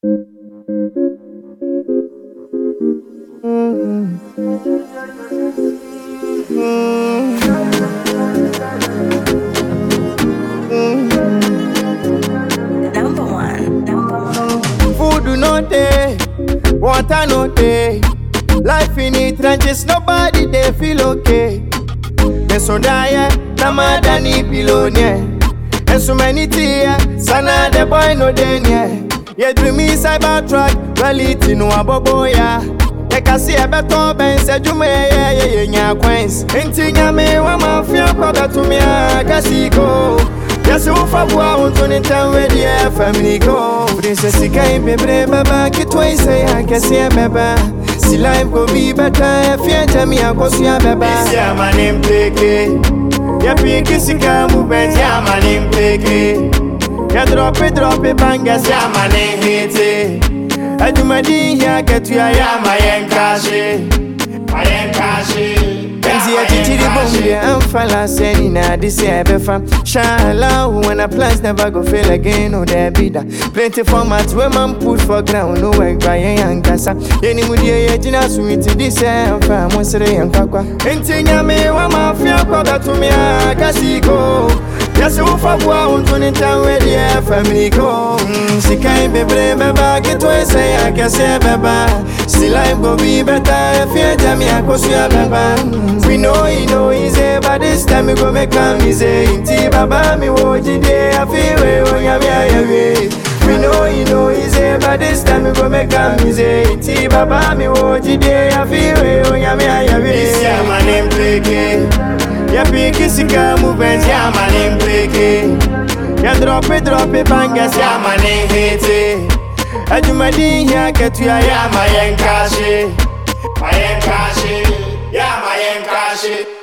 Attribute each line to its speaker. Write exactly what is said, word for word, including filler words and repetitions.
Speaker 1: Number one, number one.
Speaker 2: Food do not day, water no day. Life in the trenches, nobody they feel okay. Me so die, na madani pilonye. And so many tears, sana the boy no denye. Ye dream is cyber truck, reality no aboboya. Ye can see a better ben se jume ye ye ye nya queens. Inti nya me wa mafia kwa betu mi a kasiko. Yes, you for one to the town where the family go. Princess Sika bebre baba kitwa say I can see a baba. See life go be better if you tell me I go see a baba. This ya my name Peke. Ya Peke Sika movement ya my name Peke. Ya drop it drop it bangas ya my name Hete. Adumadi ya get you ya my enkashi. My enkashi. Enzi ya chichiri bombi ya amfala seni na disi ya befa. Shala when a plans never go fail again. Oh there be that plenty formats where man put for ground. No work by yang kasa. Yeni mudi ya jina suiti disi ya amfa mwesere yang kakwa. Enti nyame wa mafia kwa batumi ya kasiko. Yasi ufa bua untuni tawe diye family go. Sikai bebre beba kitwe se ya kese beba. Si life go be better if you tell me I go see a beba. We know you know easy, but this time we go make am easy. Inti baba mi woji de I feel we onya mi ayawe. We know you know easy, but this time we go make am easy. Inti baba mi woji de I feel we onya mi ayawe. This ya my name Peke. Ya Peke Sika movement ya my name Peke. Ya drop it drop it bangas ya my name Hete. Adumadi ya ketu ya ya my enkashi. My enkashi. Yeah, my enkashi.